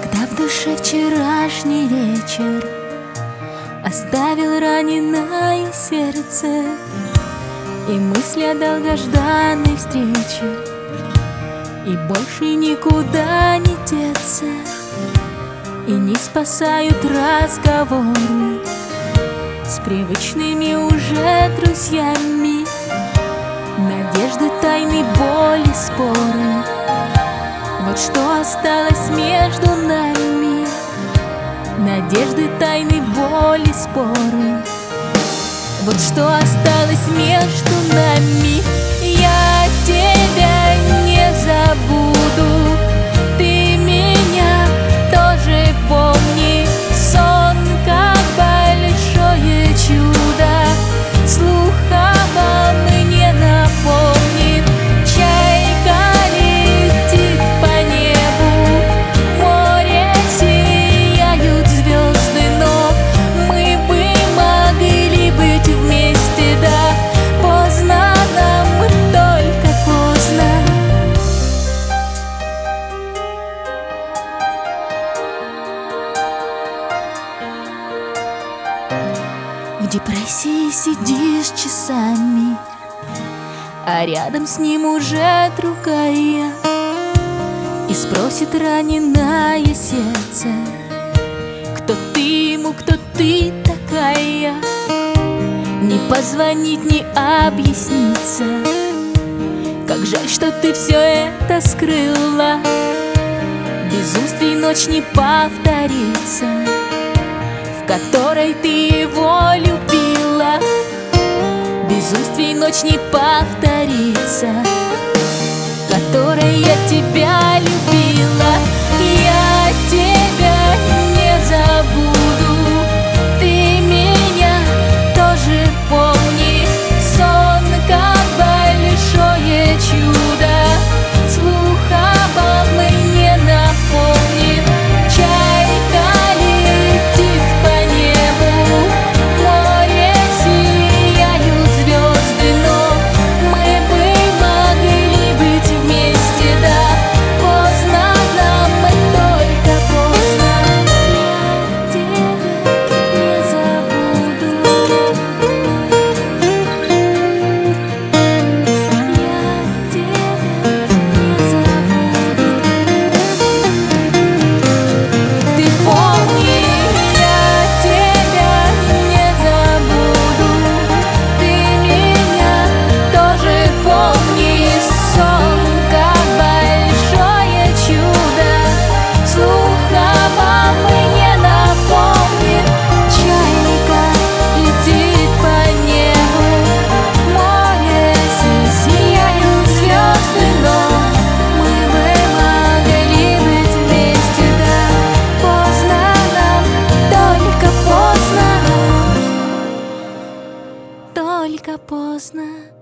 Когда в душе вчерашний вечер оставил раненое сердце и мысли о долгожданной встрече, и больше никуда не деться, и не спасают разговоры с привычными уже друзьями, надежды, тайны, боли, споры. Вот что осталось между нами: надежды, тайны, боли, споры. Вот что осталось между нами. Я тебя не забуду, ты меня тоже помни. Сон как большое чудо, слух обо мне напомнит. Чайка летит по небу, в море сияют звезды, но мы бы могли быть вместе, да. Поздно нам, только поздно. В депрессии сидишь часами, а рядом с ним уже другая, и спросит раненое сердце: кто ты ему, кто ты такая? Не позвонить, не объясниться. Как жаль, что ты все это скрыла. Безумствий ночь не повторится, в которой ты его любила. Безумствий ночь не повторится, в которой я тебя любила. Я тебя не забуду, ты меня тоже помни. Сон как большое чудо, слух обо мне напомнит. Чайка летит по небу, в море сияют звезды, но мы бы могли быть вместе, да. Поздно нам, только поздно. Я тебя не забуду, я тебя не забуду. Ты помни, я тебя не забуду, ты меня тоже помни. Сон как большое чудо, слух обо мне напомнит. Чайка летит по небу, в море сияют звезды, но мы бы могли быть вместе, да. Поздно нам, только поздно, только поздно.